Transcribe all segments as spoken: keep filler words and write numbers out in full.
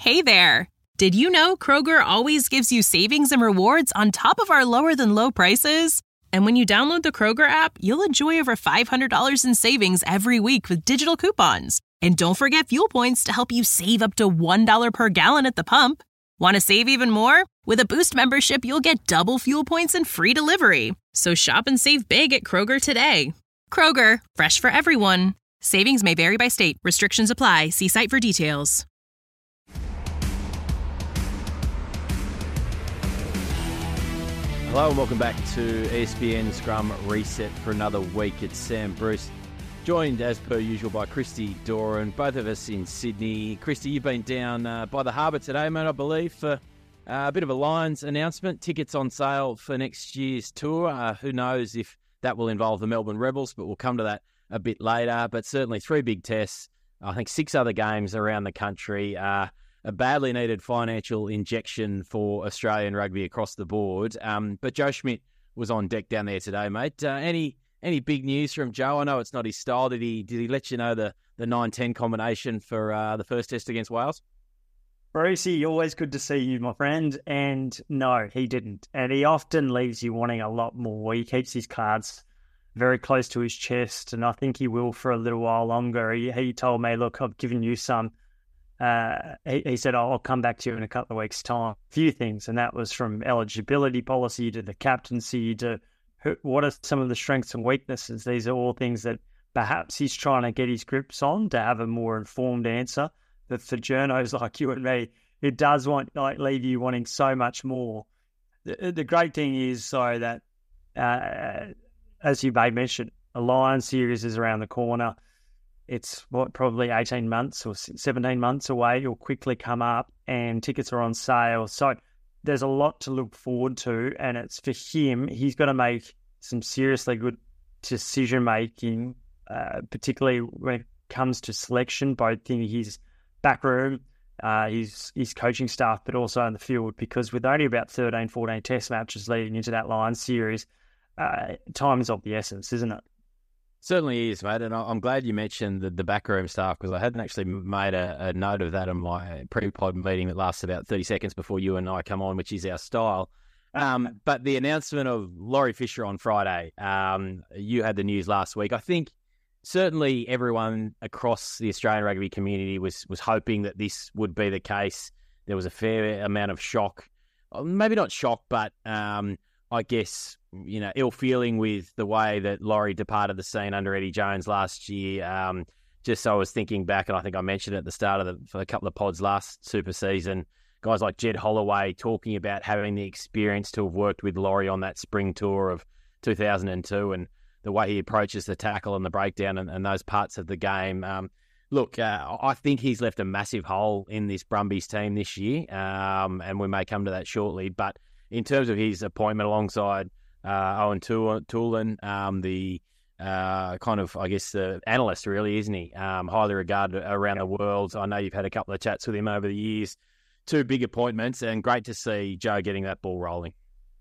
Hey there! Did you know Kroger always gives you savings and rewards on top of our lower-than-low prices? And when you download the Kroger app, you'll enjoy over five hundred dollars in savings every week with digital coupons. And don't forget fuel points to help you save up to one dollar per gallon at the pump. Want to save even more? With a Boost membership, you'll get double fuel points and free delivery. So shop and save big at Kroger today. Kroger, fresh for everyone. Savings may vary by state. Restrictions apply. See site for details. Hello and welcome back to E S P N Scrum Reset for another week. It's Sam Bruce, joined as per usual by Christy Doran, both of us in Sydney. Christy, you've been down uh, by the harbour today, mate, I believe, for uh, a bit of a Lions announcement. Tickets on sale for next year's tour. Uh, who knows if that will involve the Melbourne Rebels, but we'll come to that a bit later. But certainly three big tests, I think six other games around the country. Uh, a badly needed financial injection for Australian rugby across the board. Um, but Joe Schmidt was on deck down there today, mate. Uh, any any big news from Joe? I know it's not his style. Did he did he let you know the, the nine ten combination for uh, the first test against Wales? Brucey, always good to see you, my friend. And no, he didn't. And he often leaves you wanting a lot more. He keeps his cards very close to his chest, and I think he will for a little while longer. He, he told me, look, I've given you some. Uh, he, he said, oh, I'll come back to you in a couple of weeks' time. A few things, and that was from eligibility policy to the captaincy to who, what are some of the strengths and weaknesses. These are all things that perhaps he's trying to get his grips on to have a more informed answer. But for journos like you and me, it does want like leave you wanting so much more. The, the great thing is, so that, uh, as you may mention, a Lions series is around the corner. It's what probably eighteen months or seventeen months away. It'll quickly come up and tickets are on sale. So there's a lot to look forward to, and it's for him. He's got to make some seriously good decision making, uh, particularly when it comes to selection, both in his back room, uh, his, his coaching staff, but also in the field, because with only about thirteen, fourteen test matches leading into that Lions series, uh, time is of the essence, isn't it? Certainly is, mate, and I'm glad you mentioned the, the backroom staff, because I hadn't actually made a, a note of that in my pre-pod meeting that lasts about thirty seconds before you and I come on, which is our style. Um, but the announcement of Laurie Fisher on Friday, um, you had the news last week. I think certainly everyone across the Australian rugby community was was hoping that this would be the case. There was a fair amount of shock, maybe not shock, but um, I guess, you know, ill feeling with the way that Laurie departed the scene under Eddie Jones last year. Um, just so I was thinking back, and I think I mentioned at the start of the, for a couple of pods last super season, guys like Jed Holloway talking about having the experience to have worked with Laurie on that spring tour of two thousand two and the way he approaches the tackle and the breakdown and, and those parts of the game. Um, look, uh, I think he's left a massive hole in this Brumbies team this year, um, and we may come to that shortly. But in terms of his appointment alongside uh, Owen Toolan, um, the uh, kind of, I guess, the analyst, really, isn't he? Um, highly regarded around the world. I know you've had a couple of chats with him over the years. Two big appointments, and great to see Joe getting that ball rolling.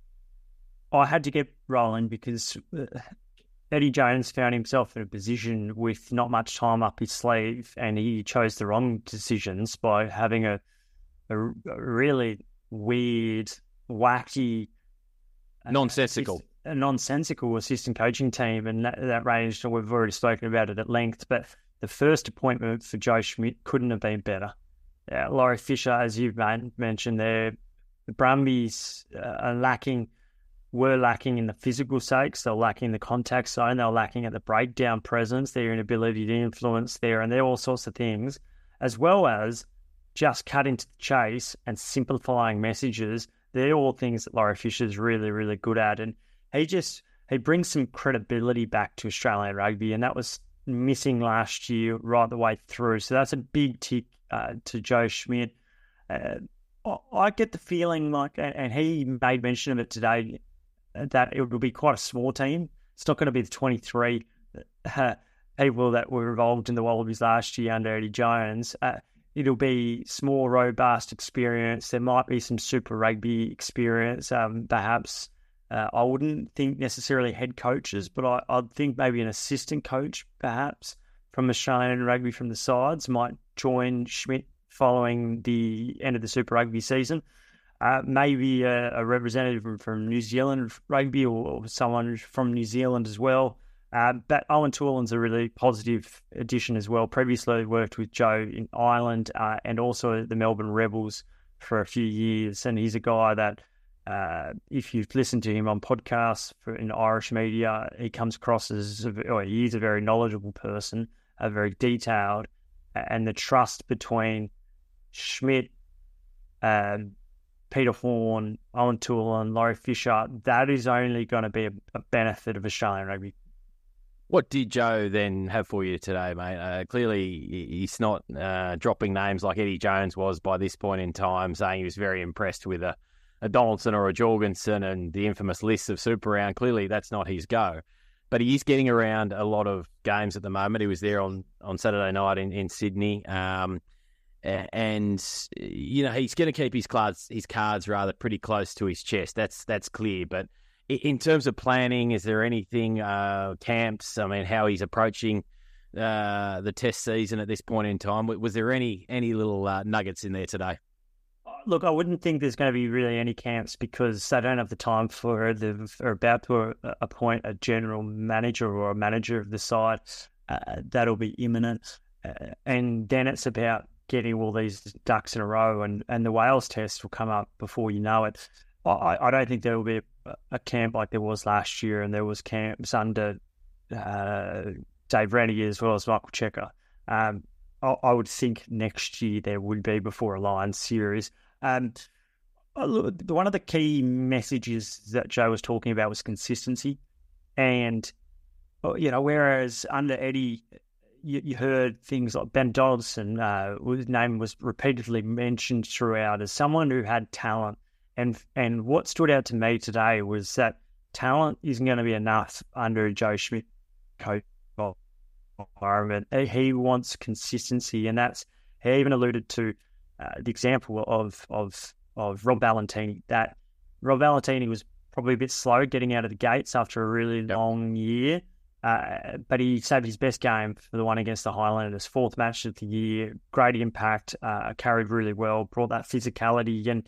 I had to get rolling because Eddie Jones found himself in a position with not much time up his sleeve, and he chose the wrong decisions by having a, a, a really weird, wacky, nonsensical, uh, a nonsensical assistant coaching team, and that, that ranged. And we've already spoken about it at length. But the first appointment for Joe Schmidt couldn't have been better. Uh, Laurie Fisher, as you've mentioned, there, the Brumbies uh, are lacking. Were lacking in the physical sakes. They're lacking in the contact zone. They're lacking at the breakdown presence, their inability to influence there, and they're all sorts of things, as well as just cutting to the chase and simplifying messages. They're all things that Laurie Fisher's really, really good at. And he just, he brings some credibility back to Australian rugby, and that was missing last year right the way through. So that's a big tick uh, to Joe Schmidt. Uh, I get the feeling like, and he made mention of it today, that it will be quite a small team. It's not going to be the twenty-three uh, people that were involved in the Wallabies last year under Eddie Jones. Uh, it'll be small, robust experience. There might be some Super Rugby experience, um, perhaps. Uh, I wouldn't think necessarily head coaches, but I, I'd think maybe an assistant coach, perhaps, from Australian rugby from the sides might join Schmidt following the end of the Super Rugby season. Uh, maybe a, a representative from, from New Zealand rugby or, or someone from New Zealand as well. Uh, but Owen Toolan's a really positive addition as well. Previously worked with Joe in Ireland uh, and also the Melbourne Rebels for a few years. And he's a guy that, uh, if you've listened to him on podcasts for, in Irish media, he comes across as, a, or he is a very knowledgeable person, a very detailed, and the trust between Schmidt, um, Peter Horne, Owen Toolan, Laurie Fisher, that is only going to be a, a benefit of Australian rugby. What did Joe then have for you today, mate? Uh, clearly, he's not uh, dropping names like Eddie Jones was by this point in time, saying he was very impressed with a, a Donaldson or a Jorgensen and the infamous list of Super Round. Clearly, that's not his go. But he is getting around a lot of games at the moment. He was there on, on Saturday night in, in Sydney. Um, and, you know, he's going to keep his cards, his cards rather pretty close to his chest. That's that's clear. But in terms of planning, is there anything, uh, camps, I mean, how he's approaching uh, the test season at this point in time? Was there any any little uh, nuggets in there today? Look, I wouldn't think there's going to be really any camps because they don't have the time for it. They're about to appoint a general manager or a manager of the side. Uh, that'll be imminent. Uh, and then it's about getting all these ducks in a row, and, and the Wales test will come up before you know it. I, I don't think there will be a, a camp like there was last year, and there was camps under uh, Dave Rennie as well as Michael Checker. Um, I, I would think next year there would be before a Lions series. Um, one of the key messages that Joe was talking about was consistency. And, you know, whereas under Eddie, you, you heard things like Ben Donaldson, uh, whose name was repeatedly mentioned throughout as someone who had talent. And and what stood out to me today was that talent isn't going to be enough under a Joe Schmidt coach environment. He wants consistency, and that's, he even alluded to uh, the example of of of Rob Valentini. That Rob Valentini was probably a bit slow getting out of the gates after a really yep. long year, uh, but he saved his best game for the one against the Highlanders, fourth match of the year. Great impact, uh, carried really well, brought that physicality, and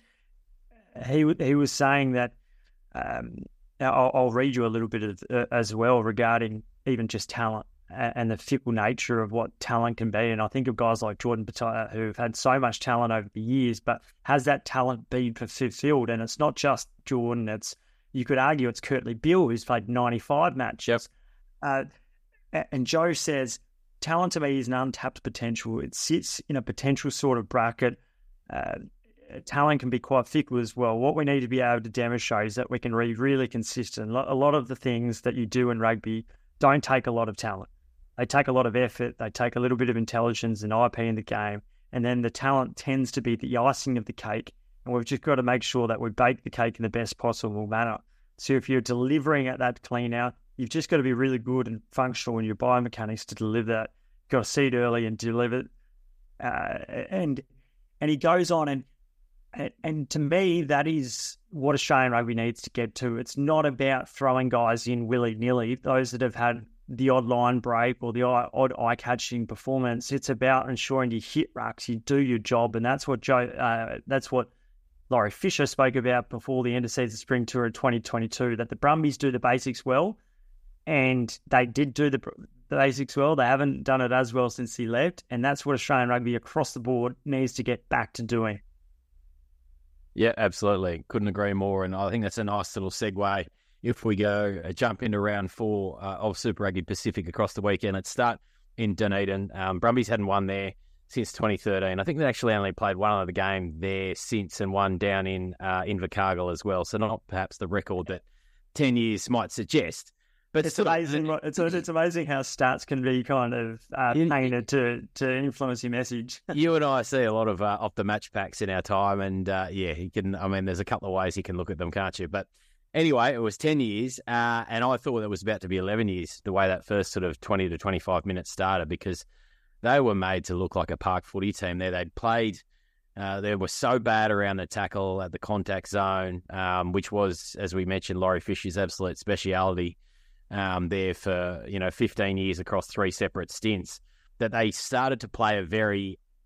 He he was saying that, um, I'll, I'll read you a little bit of, uh, as well regarding even just talent and, and the fickle nature of what talent can be. And I think of guys like Jordan Petaia who've had so much talent over the years, but has that talent been fulfilled? And it's not just Jordan. It's, you could argue it's Kurtley Beale who's played ninety-five matches. Yep. Uh, and Joe says, talent to me is an untapped potential. It sits in a potential sort of bracket. Uh, Talent can be quite fickle as well. What we need to be able to demonstrate is that we can be really consistent. A lot of the things that you do in rugby don't take a lot of talent. They take a lot of effort. They take a little bit of intelligence and I P in the game. And then the talent tends to be the icing of the cake. And we've just got to make sure that we bake the cake in the best possible manner. So if you're delivering at that clean out, you've just got to be really good and functional in your biomechanics to deliver that. You've got to see it early and deliver it. Uh, and, and he goes on and, And to me, that is what Australian rugby needs to get to. It's not about throwing guys in willy-nilly, those that have had the odd line break or the odd eye-catching performance. It's about ensuring you hit rucks, you do your job, and that's what Joe, uh, that's what Laurie Fisher spoke about before the end of season spring tour in twenty twenty-two, that the Brumbies do the basics well, and they did do the, the basics well. They haven't done it as well since he left, and that's what Australian rugby across the board needs to get back to doing. Yeah, absolutely. Couldn't agree more. And I think that's a nice little segue if we go uh, jump into round four uh, of Super Rugby Pacific across the weekend. Let's start in Dunedin. Um, Brumbies hadn't won there since twenty thirteen. I think they actually only played one other game there since, and one down in uh, Invercargill as well. So not perhaps the record that ten years might suggest. But it's amazing. Of, it's it's amazing how stats can be kind of uh, painted to to influence your message. You and I see a lot of uh, off the match packs in our time, and uh, yeah, he can. I mean, there's a couple of ways you can look at them, can't you? But anyway, it was ten years, uh, and I thought it was about to be eleven years. The way that first sort of twenty to twenty-five minutes started, because they were made to look like a park footy team. There, they'd played. Uh, they were so bad around the tackle at the contact zone, um, which was, as we mentioned, Laurie Fisher's absolute speciality. Um, there for, you know, fifteen years across three separate stints, that they started to play a very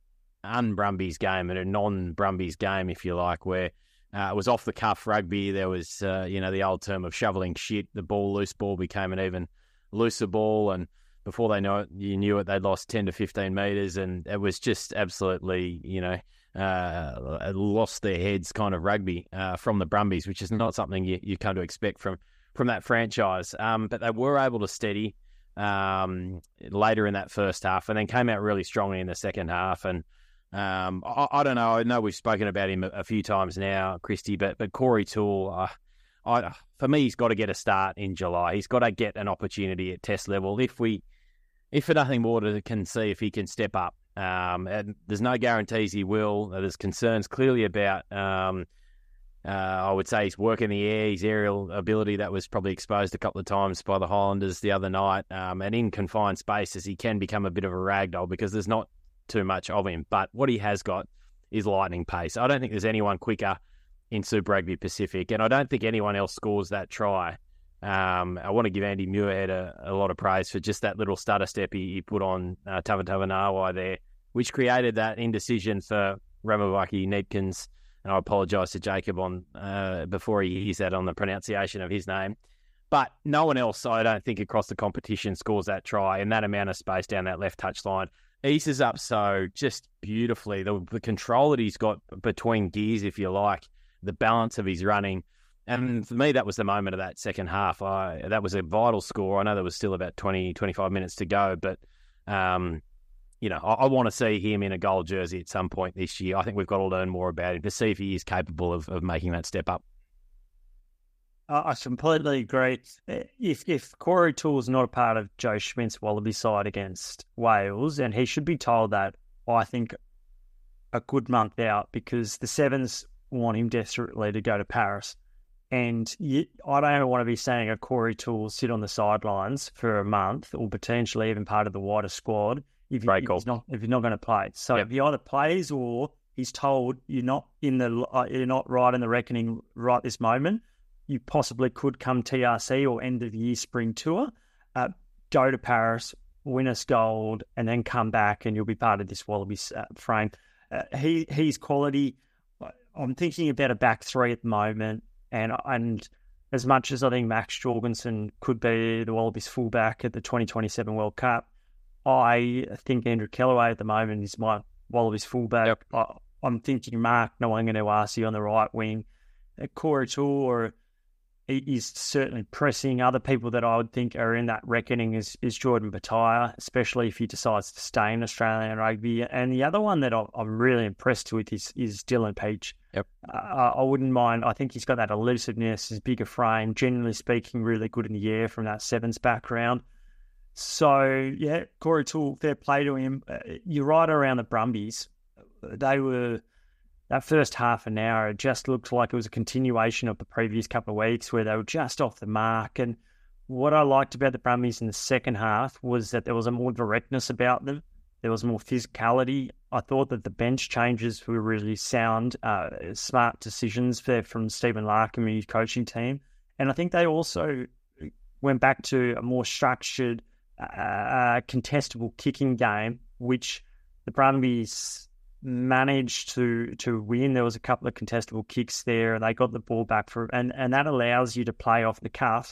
un-Brumbies game and a non-Brumbies game, if you like, where uh, it was off-the-cuff rugby. There was, uh, you know, the old term of shoveling shit. The ball, loose ball, became an even looser ball, and before they know it, you knew it, they'd lost ten to fifteen metres, and it was just absolutely, you know, uh, lost their heads kind of rugby uh, from the Brumbies, which is not something you, you come to expect from, from that franchise. Um, but they were able to steady um, later in that first half, and then came out really strongly in the second half. And um, I, I don't know, I know we've spoken about him a, a few times now, Christy, but but Corey Toole, uh, I, for me, he's got to get a start in July. He's got to get an opportunity at Test level. If we, if for nothing more, to can see if he can step up. Um, and there's no guarantees he will. There's concerns clearly about, um, uh, I would say, his work in the air, his aerial ability that was probably exposed a couple of times by the Highlanders the other night. Um, and in confined spaces, he can become a bit of a ragdoll because there's not too much of him. But what he has got is lightning pace. I don't think there's anyone quicker in Super Rugby Pacific, and I don't think anyone else scores that try. Um, I want to give Andy Muirhead a, a lot of praise for just that little stutter step he, he put on uh, Tavatavanawa there, which created that indecision for Ramavaki Nedkins. And I apologise to Jacob on uh, before he hears that on the pronunciation of his name. But no one else, I don't think, across the competition scores that try in that amount of space down that left touchline. Eases up so just beautifully. The, the control that he's got between gears, if you like, the balance of his running. And for me, that was the moment of that second half. I, that was a vital score. I know there was still about twenty, twenty-five minutes to go, but, um, you know, I, I want to see him in a gold jersey at some point this year. I think we've got to learn more about him to see if he is capable of, of making that step up. Uh, I completely agree. If if Corey Toole's not a part of Joe Schmidt's Wallaby side against Wales, and he should be told that, I think, a good month out, because the Sevens want him desperately to go to Paris. And you, I don't want to be saying a Corey Toole sit on the sidelines for a month or potentially even part of the wider squad if, he, if, he's, not, if he's not going to play. So yep. If he either plays or he's told you're not in the uh, you're not right in the reckoning right this moment, you possibly could come T R C or end of the year spring tour, uh, go to Paris, win us gold, and then come back and you'll be part of this Wallabies uh, frame. Uh, he he's quality. I'm thinking about a back three at the moment. And and as much as I think Max Jorgensen could be the Wallabies fullback at the twenty twenty-seven World Cup, I think Andrew Kellaway at the moment is my Wallabies fullback. Yep. I, I'm thinking Mark Nwanganewasi on the right wing. Uh, Corey Toole, or he is certainly pressing. Other people that I would think are in that reckoning is, is Jordan Petaia, especially if he decides to stay in Australian rugby. And the other one that I'm really impressed with is, is Dylan Peach. Yep. Uh, I wouldn't mind. I think he's got that elusiveness, his bigger frame, generally speaking, really good in the air from that sevens background. So, yeah, Corey Toole, fair play to him. Uh, you're right around the Brumbies. They were... That first half an hour, it just looked like it was a continuation of the previous couple of weeks where they were just off the mark. And what I liked about the Brumbies in the second half was that there was a more directness about them. There was more physicality. I thought that the bench changes were really sound, uh, smart decisions there from Stephen Larkham and his coaching team. And I think they also went back to a more structured, uh, contestable kicking game, which the Brumbies managed to to win. There was a couple of contestable kicks there, and they got the ball back for, and and that allows you to play off the cuff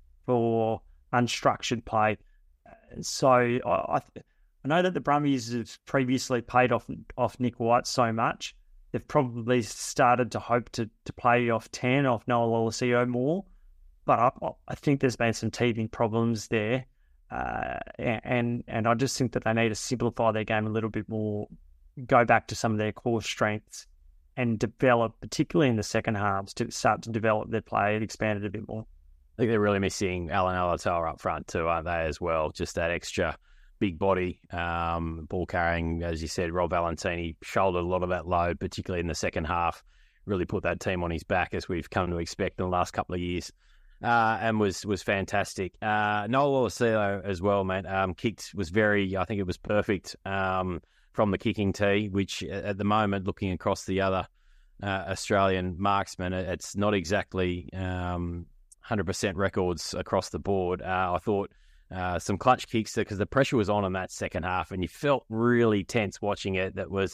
for unstructured play. So I I, I know that the Brumbies have previously played off off Nick White so much, they've probably started to hope to to play off ten, off Noah Lolesio more, but I, I think there's been some teething problems there, uh, and and I just think that they need to simplify their game a little bit more, go back to some of their core strengths and develop, particularly in the second halves, to start to develop their play and expand it a bit more. I think they're really missing Alan Alatoa up front too, aren't they, as well? Just that extra big body, um, ball carrying, as you said. Rob Valentini shouldered a lot of that load, particularly in the second half, really put that team on his back, as we've come to expect in the last couple of years, uh, and was was fantastic. Uh, Noel Lolesio as well, mate, um, kicked, was very, I think it was perfect, um, from the kicking tee, which at the moment, looking across the other uh, Australian marksmen, it's not exactly um, one hundred percent records across the board. Uh, I thought uh, some clutch kicks, because the pressure was on in that second half, and you felt really tense watching it. That was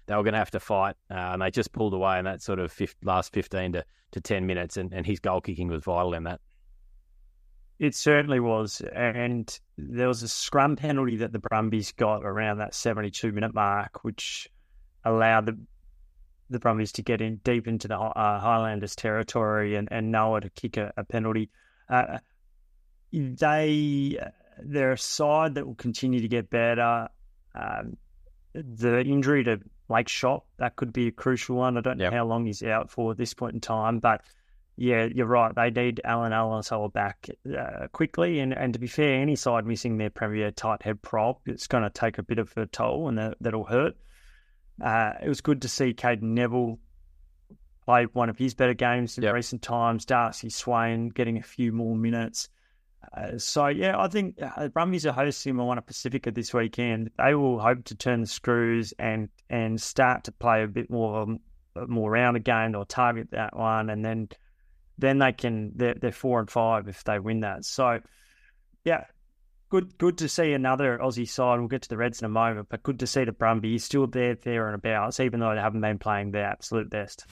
they were going to have to fight, uh, and they just pulled away in that sort of fifth, last fifteen to, to ten minutes, and, and his goal kicking was vital in that. It certainly was, and there was a scrum penalty that the Brumbies got around that seventy-two minute mark, which allowed the the Brumbies to get in deep into the uh, Highlanders territory, and, and Noah to kick a, a penalty. Uh, they they're a side that will continue to get better. Um, the injury to Blake Shop, that could be a crucial one. I don't know yep. how long he's out for at this point in time, but yeah, you're right. They need Alan Allensoul back uh, quickly. And, and to be fair, any side missing their premier tight head prop, it's going to take a bit of a toll, and that, that'll hurt. Uh, it was good to see Caden Neville play one of his better games in yep. recent times. Darcy Swain getting a few more minutes. Uh, so, yeah, I think uh, the Brumbies are hosting Moana Pacifica this weekend. They will hope to turn the screws and and start to play a bit more more rounded game. They'll target that one, and then then they can, they're, they're four and five if they win that. So, yeah, good good to see another Aussie side. We'll get to the Reds in a moment, but good to see the Brumbies still there, there and abouts, even though they haven't been playing their absolute best.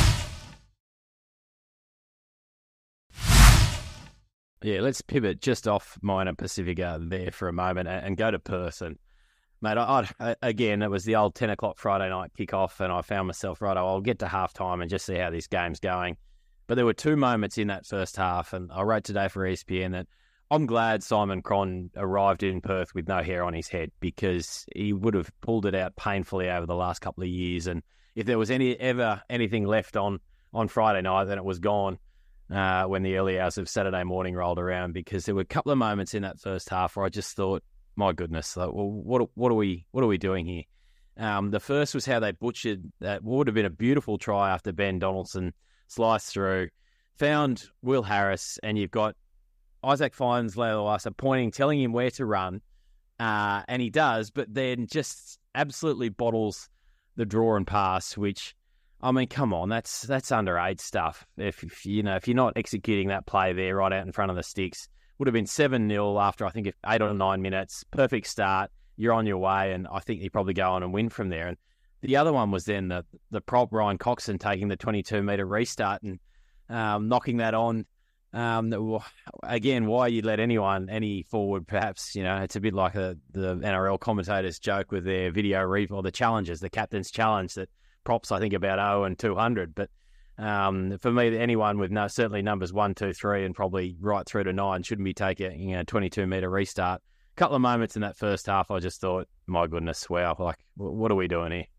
Yeah, let's pivot just off Moana Pacifica there for a moment and go to Perth. And, mate, I, I, again, it was the old ten o'clock Friday night kickoff, and I found myself, right, I'll get to halftime and just see how this game's going. But there were two moments in that first half, and I wrote today for E S P N that I'm glad Simon Cron arrived in Perth with no hair on his head, because he would have pulled it out painfully over the last couple of years. And if there was any ever anything left on, on Friday night, then it was gone uh, when the early hours of Saturday morning rolled around, because there were a couple of moments in that first half where I just thought, my goodness, like, well, what what are we what are we doing here? Um, the first was how they butchered that what would have been a beautiful try after Ben Donaldson sliced through, found Will Harris, and you've got Isaac Fines Leilawasa pointing, telling him where to run, uh, and he does, but then just absolutely bottles the draw and pass, which, I mean, come on, that's that's underage stuff. If, if you know if you're not executing that play there right out in front of the sticks, would have been seven nil after I think if eight or nine minutes, perfect start, you're on your way, and I think you probably go on and win from there. And the other one was then the the prop Ryan Coxon taking the twenty-two metre restart and um, knocking that on. Um, again, why you let anyone, any forward, perhaps, you know, it's a bit like a, the N R L commentators joke with their video read or the challenges, the captain's challenge that props, I think, about oh and two hundred. But um, for me, anyone with no, certainly numbers one, two, three, and probably right through to nine shouldn't be taking a twenty-two metre restart. A couple of moments in that first half, I just thought, my goodness, wow, like, what are we doing here?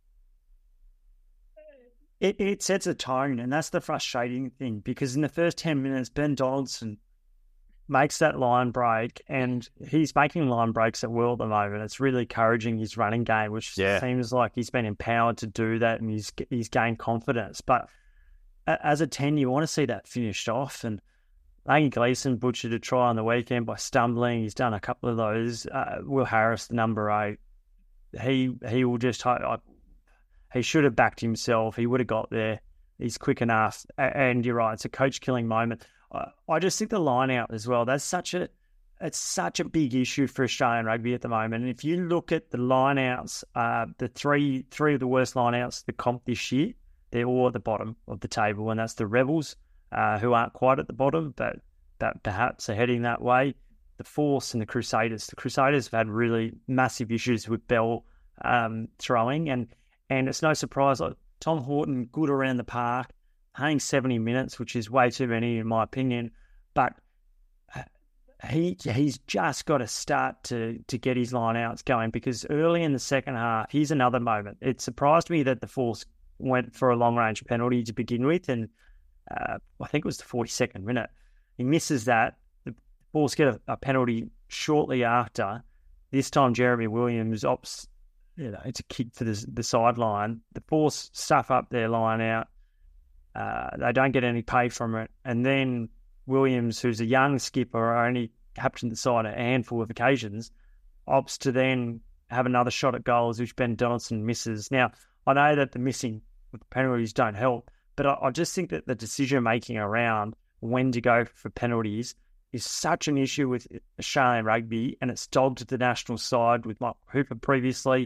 It, it sets a tone, and that's the frustrating thing, because in the first ten minutes, Ben Donaldson makes that line break, and he's making line breaks at will at the moment. It's really encouraging his running game, which yeah. seems like he's been empowered to do that, and he's he's gained confidence. But as a ten, you want to see that finished off, and Langy Gleeson butchered a try on the weekend by stumbling. He's done a couple of those. Uh, Will Harris, the number eight, he he will just I, he should have backed himself. He would have got there. He's quick enough. And you're right, it's a coach-killing moment. I just think the line-out as well, that's such a it's such a big issue for Australian rugby at the moment. And if you look at the line-outs, uh, the three three of the worst line-outs the comp this year, they're all at the bottom of the table, and that's the Rebels, uh, who aren't quite at the bottom, but that perhaps are heading that way. The Force and the Crusaders. The Crusaders have had really massive issues with Bell um, throwing, and And it's no surprise, like Tom Horton, good around the park, playing seventy minutes, which is way too many in my opinion. But he he's just got to start to to get his line-outs going, because early in the second half, here's another moment. It surprised me that the Force went for a long-range penalty to begin with, and uh, I think it was the forty-second minute. He misses that. The Force get a, a penalty shortly after. This time, Jeremy Williams opts... You know, it's a kick for the, the sideline. The Force stuff up their line out. Uh, they don't get any pay from it. And then Williams, who's a young skipper, only captained the side a handful of occasions, opts to then have another shot at goals, which Ben Donaldson misses. Now, I know that the missing penalties don't help, but I, I just think that the decision-making around when to go for penalties is such an issue with Australian rugby, and it's dogged the national side with Mike Hooper previously.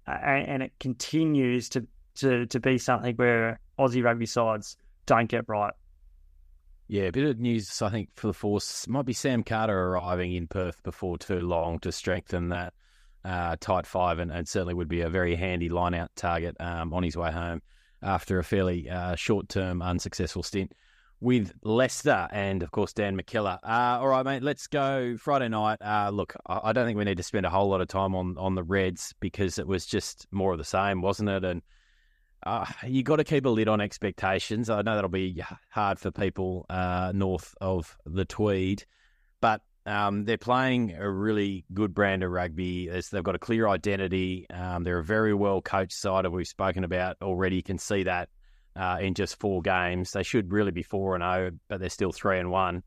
uh, and, and it continues to, to, to be something where Aussie rugby sides don't get right. Yeah, a bit of news, I think, for the Force. Might be Sam Carter arriving in Perth before too long to strengthen that uh, tight five, and, and certainly would be a very handy line-out target um, on his way home after a fairly uh, short-term unsuccessful stint with Leicester and, of course, Dan McKellar. Uh, all right, mate, let's go Friday night. Uh, look, I, I don't think we need to spend a whole lot of time on, on the Reds because it was just more of the same, wasn't it? And Uh, you got to keep a lid on expectations. I know that'll be hard for people uh, north of the Tweed, but um, they're playing a really good brand of rugby. There's, they've got a clear identity. Um, they're a very well coached side, that we've spoken about already. You can see that uh, in just four games. They should really be four and zero, but they're still three and one.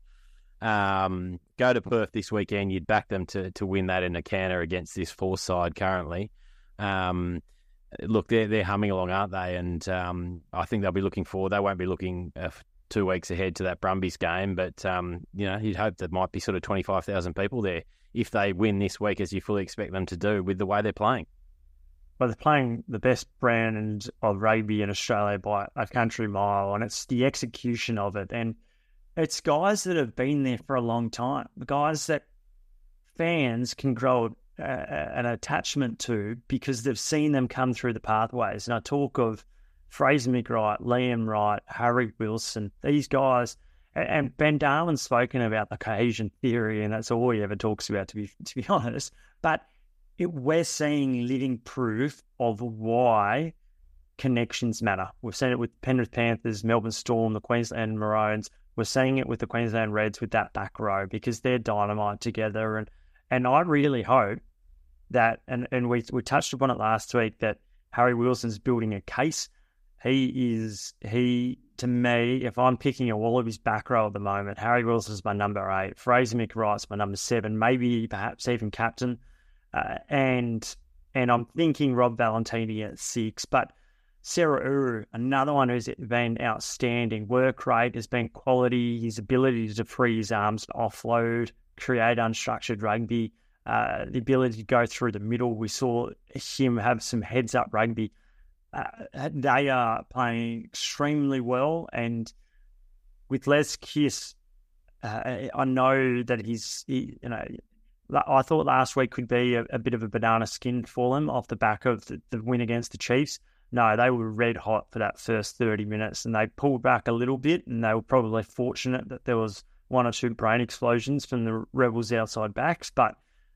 Um, go to Perth this weekend. You'd back them to to win that in a canter against this Force side currently. Um, Look, they're, they're humming along, aren't they? And um, I think they'll be looking forward. They won't be looking uh, two weeks ahead to that Brumbies game, but um, you know, you'd hope there might be sort of twenty-five thousand people there if they win this week, as you fully expect them to do with the way they're playing. Well, they're playing the best brand of rugby in Australia by a country mile, and it's the execution of it. And it's guys that have been there for a long time, the guys that fans can grow Uh, an attachment to because they've seen them come through the pathways. And I talk of Fraser McWright, Liam Wright, Harry Wilson, these guys, and Ben Darwin's spoken about the cohesion theory, and that's all he ever talks about, to be to be honest. But it, we're seeing living proof of why connections matter. We've seen it with Penrith Panthers, Melbourne Storm, the Queensland Maroons. We're seeing it with the Queensland Reds with that back row because they're dynamite together. And and I really hope that, and, and we we touched upon it last week, that Harry Wilson's building a case. He is, he, to me, if I'm picking a Wallabies back row at the moment, Harry Wilson's my number eight, Fraser McWright's my number seven, maybe perhaps even captain. Uh, and and I'm thinking Rob Valentini at six, but Sarah Uru, another one who's been outstanding. Work rate has been quality, his ability to free his arms, to offload, create unstructured rugby, uh, the ability to go through the middle. We saw him have some heads-up rugby. Uh, they are playing extremely well, and with Les Kiss, uh, I know that he's, he, you know, I thought last week could be a, a bit of a banana skin for them off the back of the, the win against the Chiefs. No, they were red hot for that first thirty minutes, and they pulled back a little bit, and they were probably fortunate that there was one or two brain explosions from the Rebels outside backs, but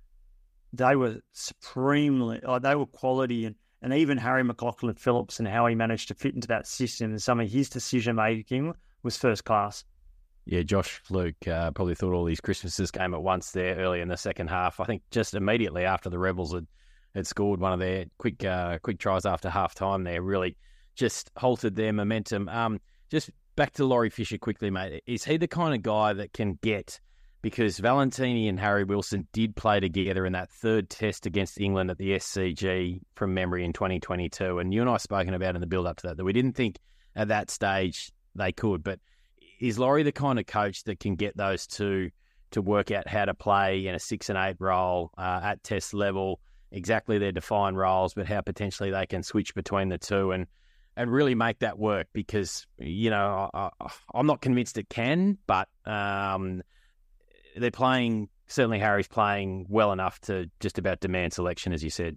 they were supremely, oh, they were quality, and, and even Harry McLaughlin Phillips and how he managed to fit into that system and some of his decision-making was first class. Yeah, Josh Fluke uh, probably thought all these Christmases came at once there early in the second half. I think just immediately after the Rebels had, had scored one of their quick uh, quick tries after half-time there, really just halted their momentum. Um, just back to Laurie Fisher quickly, mate. Is he the kind of guy that can get, because Valentini and Harry Wilson did play together in that third test against England at the S C G from memory in twenty twenty-two, and you and I have spoken about in the build-up to that, that we didn't think at that stage they could, but is Laurie the kind of coach that can get those two to work out how to play in a six and eight role uh, at test level, exactly their defined roles, but how potentially they can switch between the two and and really make that work? Because, you know, I, I, I'm not convinced it can, but um, they're playing, certainly Harry's playing well enough to just about demand selection, as you said.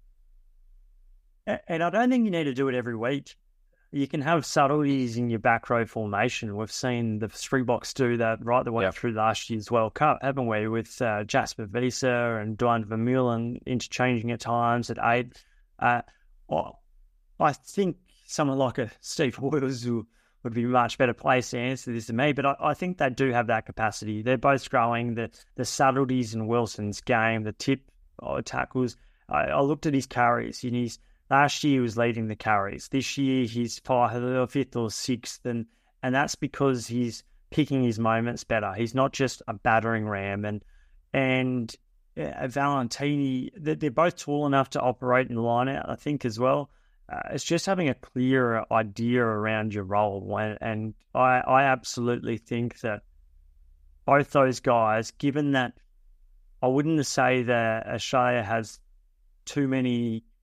And I don't think you need to do it every week. You can have subtleties in your back row formation. We've seen the Springboks do that right the way yep. through last year's World Cup, haven't we? With uh, Jasper Visa and Duane Vermeulen interchanging at times at eight. Uh, well, I think someone like a Steve Hoyles who would be a much better placed to answer this than me, but I, I think they do have that capacity. They're both growing. The the subtleties in Wilson's game, the tip oh, tackles. I, I looked at his carries, and he's last year he was leading the carries. This year he's fifth or sixth, and, and that's because he's picking his moments better. He's not just a battering ram. And and uh, Valentini, they're, they're both tall enough to operate in the line-out, I think, as well. Uh, it's just having a clearer idea around your role. And, and I, I absolutely think that both those guys, given that I wouldn't say that Australia has too many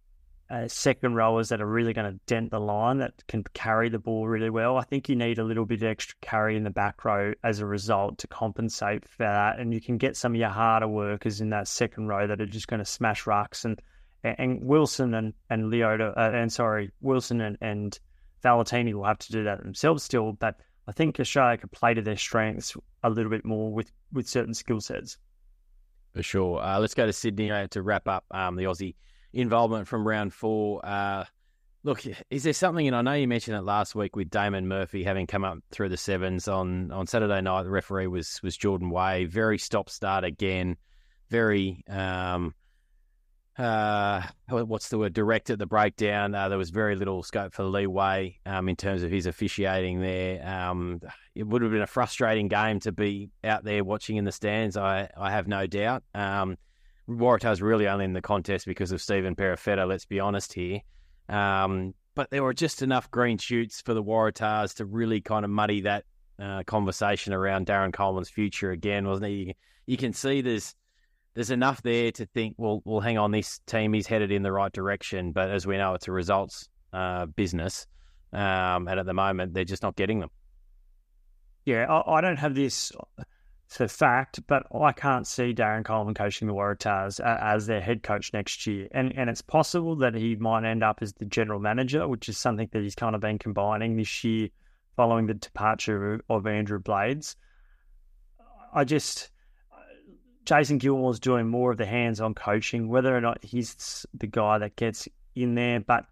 uh, second rowers that are really going to dent the line, that can carry the ball really well. I think you need a little bit of extra carry in the back row as a result to compensate for that. And you can get some of your harder workers in that second row that are just going to smash rucks. And and Wilson and, and Leota, uh, and sorry, Wilson and, and Valentini will have to do that themselves still. But I think Australia could play to their strengths a little bit more with, with certain skill sets. For sure. Uh, let's go to Sydney uh, to wrap up um, the Aussie involvement from round four. Uh, look, is there something, and I know you mentioned it last week with Damon Murphy having come up through the sevens on, on Saturday night. The referee was was Jordan Way. Very stop-start again. Very, um, uh, what's the word, direct at the breakdown. Uh, there was very little scope for leeway um, in terms of his officiating there. Um, it would have been a frustrating game to be out there watching in the stands, I, I have no doubt. Um Waratahs really only in the contest because of Stephen Perifetta, let's be honest here. Um, but there were just enough green shoots for the Waratahs to really kind of muddy that uh, conversation around Darren Coleman's future again, wasn't it? You, you can see there's there's enough there to think, well, well, hang on, this team is headed in the right direction. But as we know, it's a results uh, business. Um, and at the moment, they're just not getting them. Yeah, I, I don't have this... It's a fact, but I can't see Darren Coleman coaching the Waratahs as their head coach next year. And and it's possible that he might end up as the general manager, which is something that he's kind of been combining this year following the departure of Andrew Blades. I just... Jason Gilmore's doing more of the hands-on coaching, whether or not he's the guy that gets in there, but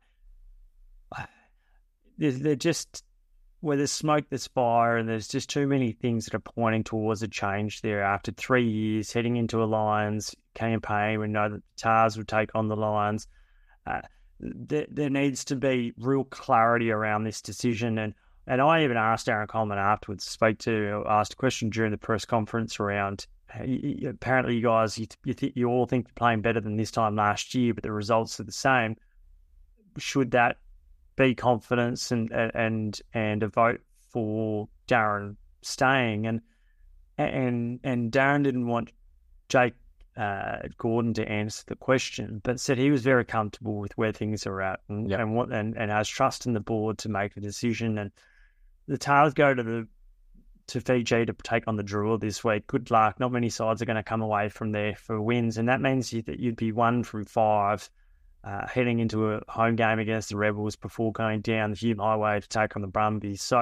they're just... where there's smoke, there's fire, and there's just too many things that are pointing towards a change there after three years heading into a Lions campaign. We know that the Tars would take on the Lions. Uh, there, there needs to be real clarity around this decision. And, and I even asked Darren Coleman afterwards, spoke to, asked a question during the press conference around, apparently you guys, you, you, th- you all think you're playing better than this time last year, but the results are the same. Should that be confidence and and and a vote for Darren staying? And and and Darren didn't want Jake uh, Gordon to answer the question, but said he was very comfortable with where things are at and yep. and what and, and has trust in the board to make a decision. And the Tars go to the to Fiji to take on the Drua this week. Good luck. Not many sides are going to come away from there for wins, and that means that you'd be one from five. Uh, heading into a home game against the Rebels before going down the Hume Highway to take on the Brumbies. So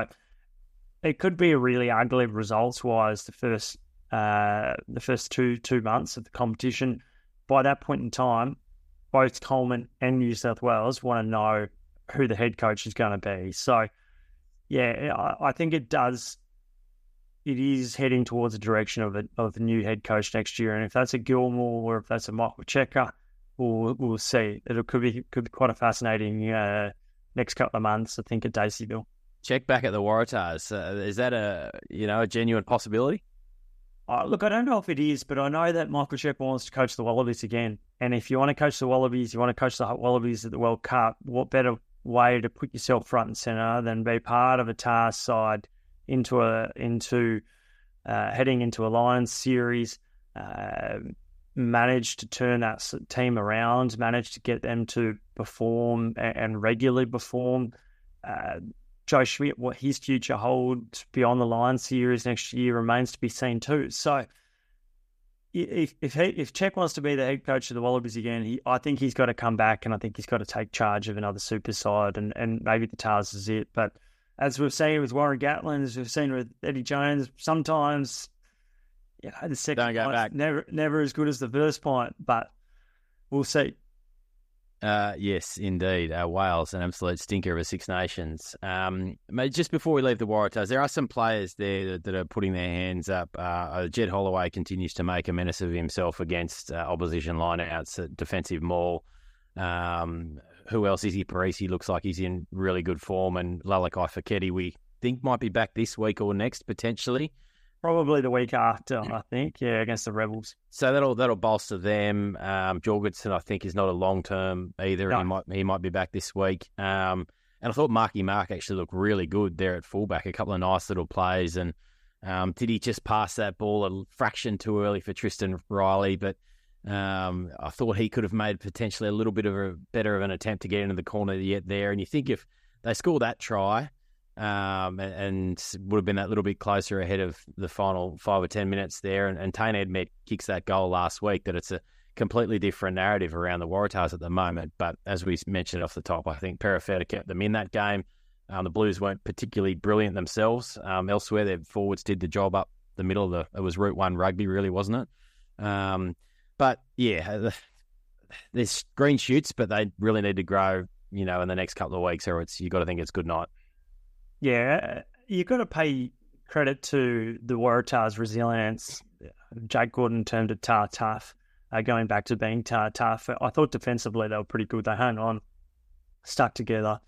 it could be a really ugly results-wise the first uh, the first two two months of the competition. By that point in time, both Coleman and New South Wales want to know who the head coach is going to be. So, yeah, I, I think it does. It is heading towards a direction of a of a new head coach next year, and if that's a Gilmore or if that's a Michael Cheika, We'll, we'll see. It could be could be quite a fascinating uh, next couple of months, I think, at Daceyville. Check back at the Waratahs. Uh, is that a you know a genuine possibility? Uh, look, I don't know if it is, but I know that Michael Cheika wants to coach the Wallabies again. And if you want to coach the Wallabies, you want to coach the Wallabies at the World Cup, what better way to put yourself front and centre than be part of a Tars side into a into uh, heading into a Lions series. Uh, managed to turn that team around, managed to get them to perform and, and regularly perform. Uh, Joe Schmidt, what his future holds beyond the Lions series next year remains to be seen too. So if if he, if Czech wants to be the head coach of the Wallabies again, he, I think he's got to come back and I think he's got to take charge of another super side, and, and maybe the Tars is it. But as we've seen with Warren Gatlin, as we've seen with Eddie Jones, sometimes... You know, the second Don't go back. never never as good as the first point, but we'll see. Uh, yes, indeed. Uh, Wales, an absolute stinker of a Six Nations. Um, mate, just before we leave the Waratahs, there are some players there that, that are putting their hands up. Uh, Jed Holloway continues to make a menace of himself against uh, opposition lineouts at defensive maul. Um, who else? Izzy Parisi looks like he's in really good form, and Lalakai Foketi we think might be back this week or next, potentially. Probably the week after, I think, yeah, against the Rebels. So that'll that'll bolster them. Um, Jorgensen, I think, is not a long term either. No. He might he might be back this week. Um, and I thought Marky Mark actually looked really good there at fullback. A couple of nice little plays. And um, did he just pass that ball a fraction too early for Tristan Riley? But Um, I thought he could have made potentially a little bit of a better of an attempt to get into the corner yet there. And you think if they score that try, um, and, and would have been that little bit closer ahead of the final five or ten minutes there, and, and Tane Edmed kicks that goal last week, that it's a completely different narrative around the Waratahs at the moment. But as we mentioned off the top, I think Perifetta kept them in that game. Um, the Blues weren't particularly brilliant themselves. Um, elsewhere, their forwards did the job up the middle of the. It was Route One rugby, really, wasn't it? Um, but yeah, there's green shoots, but they really need to grow, you know, in the next couple of weeks, or it's you got to think it's good night. Yeah, you've got to pay credit to the Waratahs' resilience. Jake Gordon termed it tar tough, uh, going back to being tar tough. I thought defensively they were pretty good. They hung on, stuck together.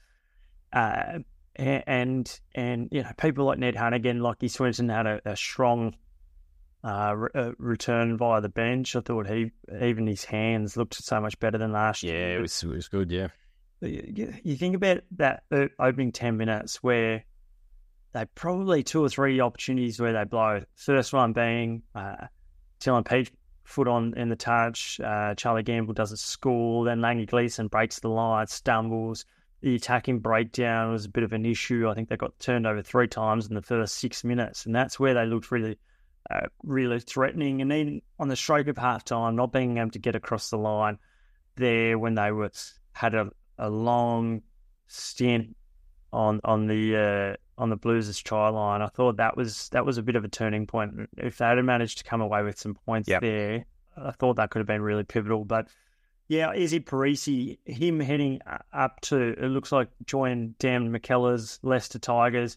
Uh, and, and you know, people like Ned Hannigan, Lockie Swinton had a, a strong uh, re- uh, return via the bench. I thought he, even his hands looked so much better than last yeah, year. Yeah, it was, it was good, yeah. You, you think about that opening ten minutes where they probably two or three opportunities where they blow. First one being uh, Dylan Peach foot on in the touch. Uh, Charlie Gamble does a score. Then Langy Gleeson breaks the line, stumbles. The attacking breakdown was a bit of an issue. I think they got turned over three times in the first six minutes, and that's where they looked really, uh, really threatening. And then on the stroke of half time, not being able to get across the line there when they were had a, a long stint on on the uh, on the Blues' try line. I thought that was that was a bit of a turning point. If they had managed to come away with some points yep. there, I thought that could have been really pivotal. But yeah, Izzy Parisi, him heading up to, it looks like join Dan McKellar's Leicester Tigers.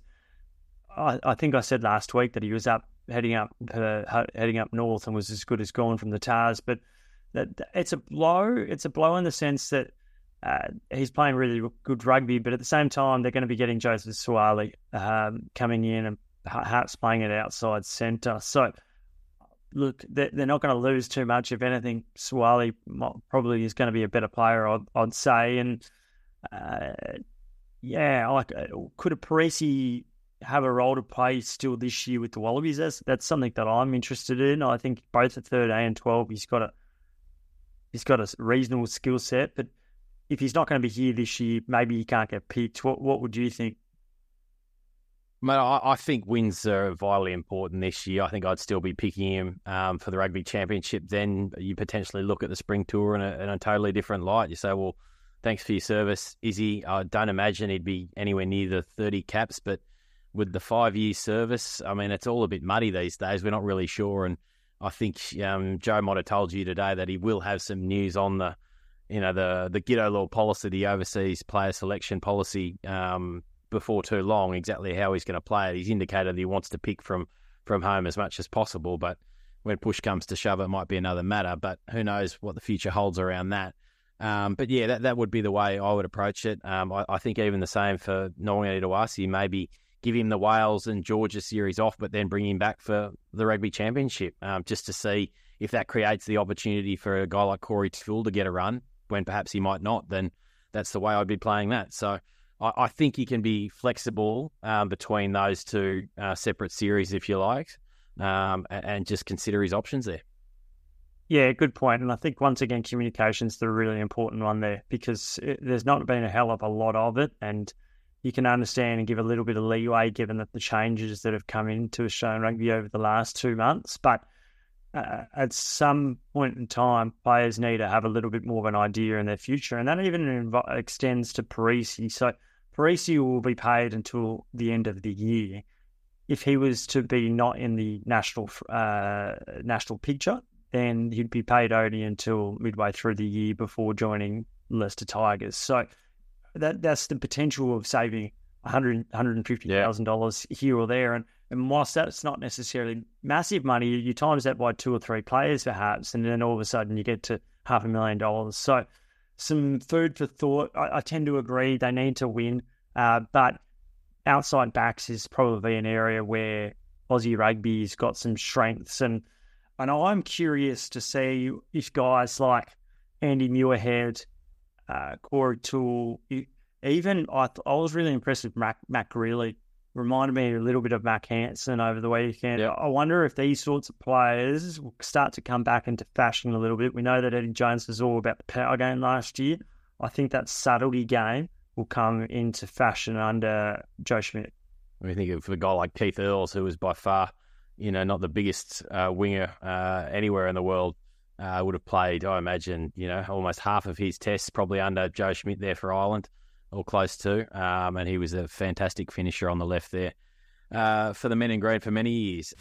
I, I think I said last week that he was up heading up uh, heading up north and was as good as gone from the Tars. But that it's a blow. It's a blow in the sense that uh, he's playing really good rugby, but at the same time, they're going to be getting Joseph Suaalii um, coming in and perhaps playing it outside centre. So, look, they're not going to lose too much. If anything, Suaalii probably is going to be a better player, I'd, I'd say. And uh, yeah, like, could a Parisi have a role to play still this year with the Wallabies? That's, that's something that I'm interested in. I think both at thirteen and twelve, he's got a he's got a reasonable skill set. But if he's not going to be here this year, maybe he can't get picked. What what would you think? Mate, I, I think wins are vitally important this year. I think I'd still be picking him um, for the Rugby Championship. Then you potentially look at the Spring Tour in a, in a totally different light. You say, well, thanks for your service, Izzy. I don't imagine he'd be anywhere near the thirty caps, but with the five-year service, I mean, it's all a bit muddy these days. We're not really sure. And I think um, Joe might have told you today that he will have some news on the, you know, the, the Giteau Law policy, the overseas player selection policy, um, before too long, exactly how he's going to play it. He's indicated that he wants to pick from, from home as much as possible, but when push comes to shove, it might be another matter, but who knows what the future holds around that. Um, but yeah, that, that would be the way I would approach it. Um, I, I think even the same for Noangi Tawasi, maybe give him the Wales and Georgia series off, but then bring him back for the Rugby Championship, um, just to see if that creates the opportunity for a guy like Corey Toole to get a run, when perhaps he might not, then that's the way I'd be playing that. So I think he can be flexible um, between those two uh, separate series, if you like, um, and, and just consider his options there. Yeah, good point. And I think, once again, communication's the really important one there, because it, there's not been a hell of a lot of it, and you can understand and give a little bit of leeway given that the changes that have come into Australian rugby over the last two months. But uh, at some point in time, players need to have a little bit more of an idea in their future, and that even inv- extends to Parisi. So Parisi will be paid until the end of the year. If he was to be not in the national uh, national picture, then he'd be paid only until midway through the year before joining Leicester Tigers. So that that's the potential of saving one hundred thousand dollars, one hundred fifty thousand dollars yeah. here or there. And, and whilst that's not necessarily massive money, you times that by two or three players perhaps, and then all of a sudden you get to half a million dollars. So some food for thought. I, I tend to agree they need to win, uh, but outside backs is probably an area where Aussie rugby's got some strengths. And, and I'm curious to see if guys like Andy Muirhead, uh, Corey Toole, even I, I was really impressed with Mac, Mac Greeley reminded me a little bit of Mac Hansen over the weekend. Yep. I wonder if these sorts of players will start to come back into fashion a little bit. We know that Eddie Jones was all about the power game last year. I think that subtlety game will come into fashion under Joe Schmidt. We think of a guy like Keith Earls, who was by far, you know, not the biggest uh, winger uh, anywhere in the world, uh, would have played, I imagine, you know, almost half of his tests probably under Joe Schmidt there for Ireland, or close to, um, and he was a fantastic finisher on the left there uh, for the men in green for many years.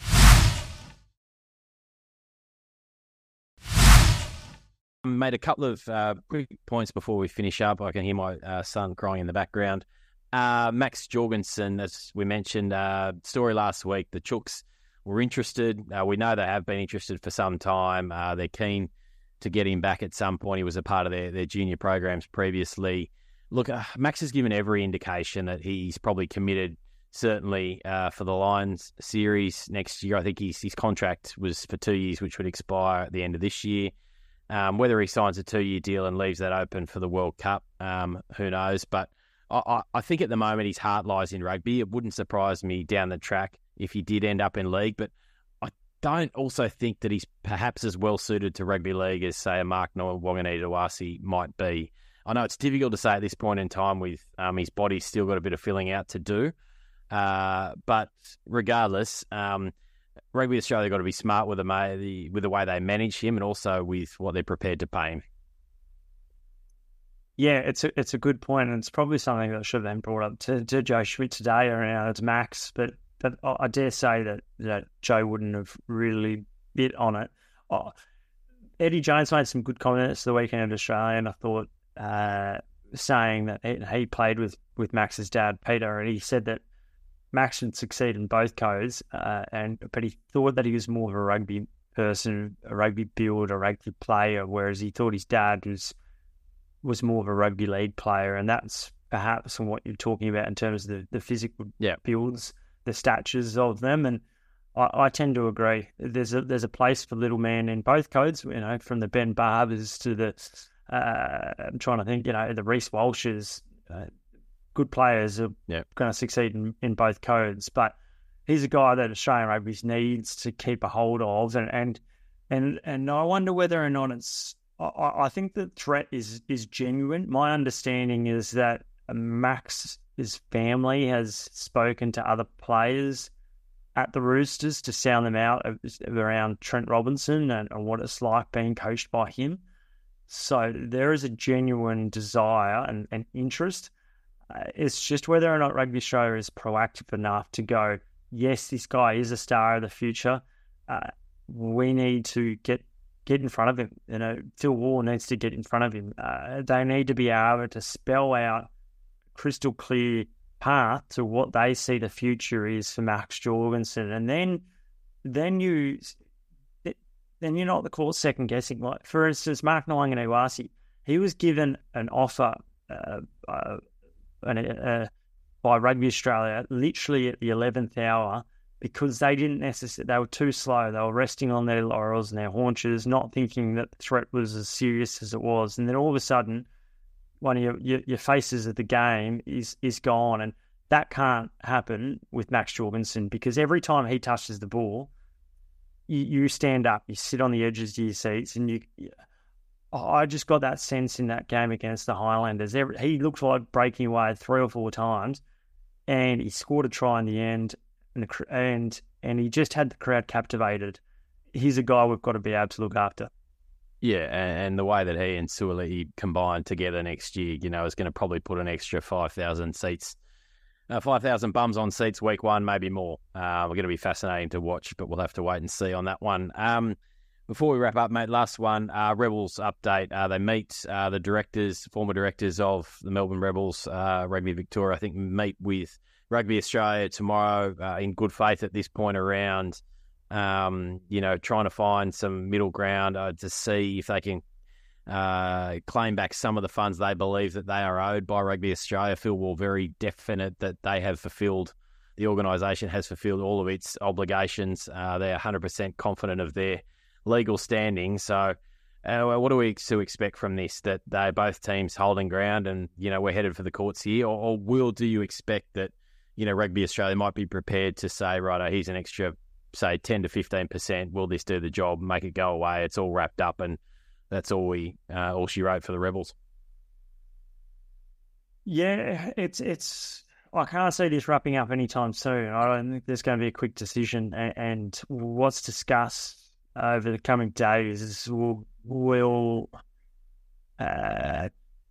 Made a couple of uh, quick points before we finish up. I can hear my uh, son crying in the background. Uh, Max Jorgensen, as we mentioned, uh, story last week, the Chooks were interested. Uh, we know they have been interested for some time. Uh, they're keen to get him back at some point. He was a part of their, their junior programs previously. Look, uh, Max has given every indication that he's probably committed, certainly uh, for the Lions series next year. I think his, his contract was for two years, which would expire at the end of this year. Um, whether he signs a two-year deal and leaves that open for the World Cup, um, who knows? But I, I think at the moment his heart lies in rugby. It wouldn't surprise me down the track if he did end up in league. But I don't also think that he's perhaps as well suited to rugby league as, say, a Mark Wanganeen-Dewasi might be. I know it's difficult to say at this point in time with um, his body's still got a bit of filling out to do. Uh, but regardless, um, Rugby Australia got to be smart with the, with the way they manage him and also with what they're prepared to pay him. Yeah, it's a, it's a good point, and it's probably something that should have been brought up to, to Joe Schmidt today around its Max, but, but I dare say that, that Joe wouldn't have really bit on it. Oh, Eddie Jones made some good comments the weekend at Australia, and I thought uh, saying that he, he played with, with Max's dad, Peter, and he said that Max would succeed in both codes, uh, and but he thought that he was more of a rugby person, a rugby build, a rugby player, whereas he thought his dad was was more of a rugby league player, and that's perhaps what you're talking about in terms of the, the physical yeah. builds, the statures of them, and I, I tend to agree. There's a there's a place for little man in both codes, you know, from the Ben Barbers to the uh, I'm trying to think, you know, the Reece Walshes. Uh, good players are yeah. going to succeed in, in both codes, but he's a guy that Australian rugby needs to keep a hold of, and and and, and I wonder whether or not it's. I, I think the threat is is genuine. My understanding is that Max's family has spoken to other players at the Roosters to sound them out around Trent Robinson and, and what it's like being coached by him. So there is a genuine desire and, and interest. Uh, it's just whether or not Rugby Australia is proactive enough to go, yes, this guy is a star of the future. Uh, we need to get get in front of him. You know, Phil Wall needs to get in front of him. Uh, they need to be able to spell out crystal clear path to what they see the future is for Max Jorgensen, and then then you then you're not the court second guessing. Like for instance, Mark Wanganeen-Dewasi, he was given an offer. Uh, uh, And, uh, by Rugby Australia, literally at the eleventh hour, because they didn't necessarily, they were too slow. They were resting on their laurels and their haunches, not thinking that the threat was as serious as it was. And then all of a sudden, one of your, your, your faces of the game is is gone. And that can't happen with Max Jorgensen, because every time he touches the ball, you, you stand up, you sit on the edges of your seats, and you... you I just got that sense in that game against the Highlanders. Every, he looked like breaking away three or four times, and he scored a try in the end, and the, and and he just had the crowd captivated. He's a guy we've got to be able to look after. Yeah, and, and the way that he and Suaalii combined together next year, you know, is going to probably put an extra five thousand seats, uh, five thousand bums on seats week one, maybe more. Uh, we're going to be fascinating to watch, but we'll have to wait and see on that one. Um, Before we wrap up, mate, last one, uh, Rebels update. Uh, they meet uh, the directors, former directors of the Melbourne Rebels, uh, Rugby Victoria, I think, meet with Rugby Australia tomorrow uh, in good faith at this point around, um, you know, trying to find some middle ground uh, to see if they can uh, claim back some of the funds they believe that they are owed by Rugby Australia. Phil Wall very definite that they have fulfilled, the organisation has fulfilled all of its obligations. Uh, they're one hundred percent confident of their legal standing. So uh, what are we to expect from this? That they're both teams holding ground and, you know, we're headed for the courts here? Or, or will do you expect that, you know, Rugby Australia might be prepared to say, right, here's an extra, say, ten to fifteen percent. Will this do the job? Make it go away. It's all wrapped up, and that's all we, uh, all she wrote for the Rebels. Yeah, it's it's. I can't see this wrapping up anytime soon. I don't think there's going to be a quick decision, and, and what's discussed over the coming days is will will uh,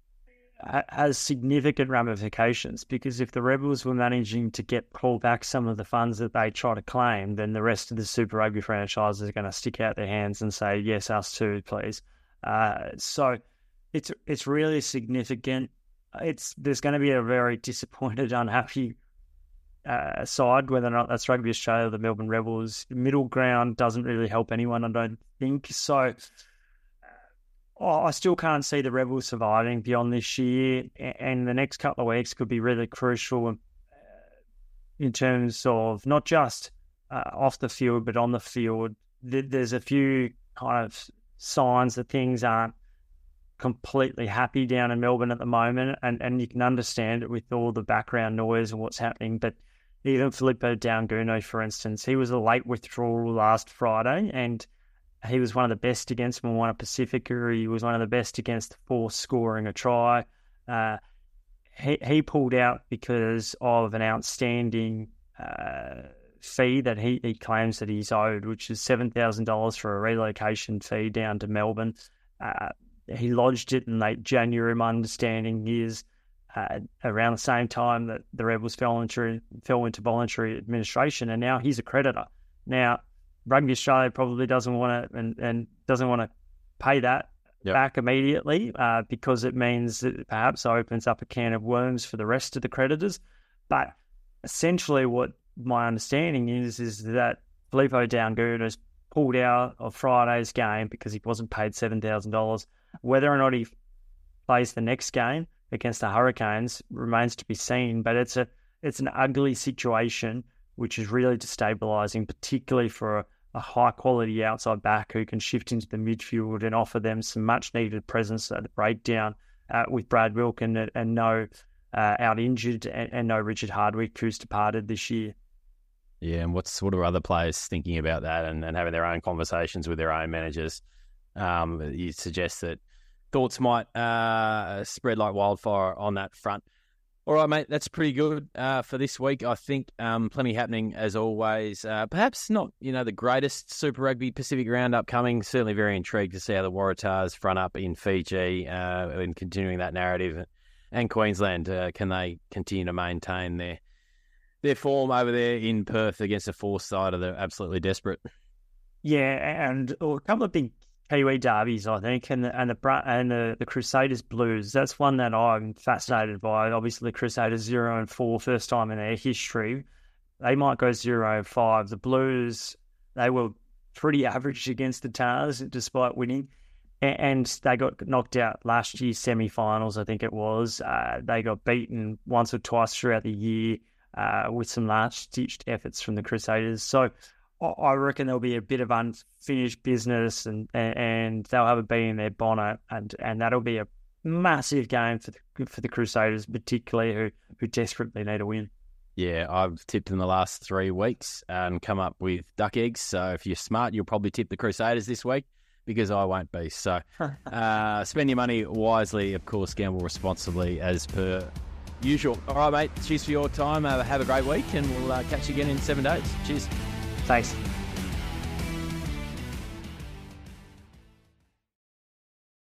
has significant ramifications, because if the Rebels were managing to get pull back some of the funds that they try to claim, then the rest of the Super Rugby franchises are going to stick out their hands and say, yes, us too, please. Uh, so it's it's really significant. It's there's going to be a very disappointed, unhappy uh, side, whether or not that's Rugby Australia or the Melbourne Rebels. Middle ground doesn't really help anyone, I don't think. So oh, I still can't see the Rebels surviving beyond this year, and the next couple of weeks could be really crucial in terms of not just uh, off the field, but on the field. There's a few kind of signs that things aren't completely happy down in Melbourne at the moment, and, and you can understand it with all the background noise and what's happening. But even Filippo Daunguno, for instance, he was a late withdrawal last Friday, and he was one of the best against Moana Pacifica. He was one of the best against the Force scoring a try. Uh, he, he pulled out because of an outstanding uh, fee that he, he claims that he's owed, which is seven thousand dollars for a relocation fee down to Melbourne. Uh, He lodged it in late January. My understanding is uh, around the same time that the Rebels fell into, fell into voluntary administration, and now he's a creditor. Now, Rugby Australia probably doesn't want to and, and doesn't want to pay that yep. back immediately uh, because it means that perhaps opens up a can of worms for the rest of the creditors. But essentially, what my understanding is is that Filippo Daunguno has pulled out of Friday's game because he wasn't paid seven thousand dollars. Whether or not he plays the next game against the Hurricanes remains to be seen, but it's a it's an ugly situation, which is really destabilising, particularly for a, a high-quality outside back who can shift into the midfield and offer them some much-needed presence at the breakdown uh, with Brad Wilkin and, and no uh, out-injured and, and no Richard Hardwick, who's departed this year. Yeah, and what's what are other players thinking about that and, and having their own conversations with their own managers? Um, you suggest that thoughts might uh, spread like wildfire on that front. All right, mate, that's pretty good uh, for this week. I think um, plenty happening as always. Uh, perhaps not, you know, the greatest Super Rugby Pacific round upcoming. Certainly very intrigued to see how the Waratahs front up in Fiji uh, and continuing that narrative. And Queensland, uh, can they continue to maintain their their form over there in Perth against a Force side that are absolutely desperate? Yeah, and oh, a couple of big Kiwi derbies, I think, and the and the and the, the Crusaders Blues. That's one that I'm fascinated by. Obviously, the Crusaders zero and four, first time in their history. They might go zero and five. The Blues, they were pretty average against the Tars despite winning, and, and they got knocked out last year's semi-finals. I think it was. Uh, they got beaten once or twice throughout the year uh, with some last-ditched efforts from the Crusaders. So I reckon there'll be a bit of unfinished business, and and they'll have a bee in their bonnet, and, and that'll be a massive game for the, for the Crusaders, particularly who, who desperately need a win. Yeah, I've tipped in the last three weeks and come up with duck eggs. So if you're smart, you'll probably tip the Crusaders this week, because I won't be. So uh, spend your money wisely, of course, gamble responsibly as per usual. All right, mate, cheers for your time. Uh, have a great week, and we'll uh, catch you again in seven days. Cheers. Thanks.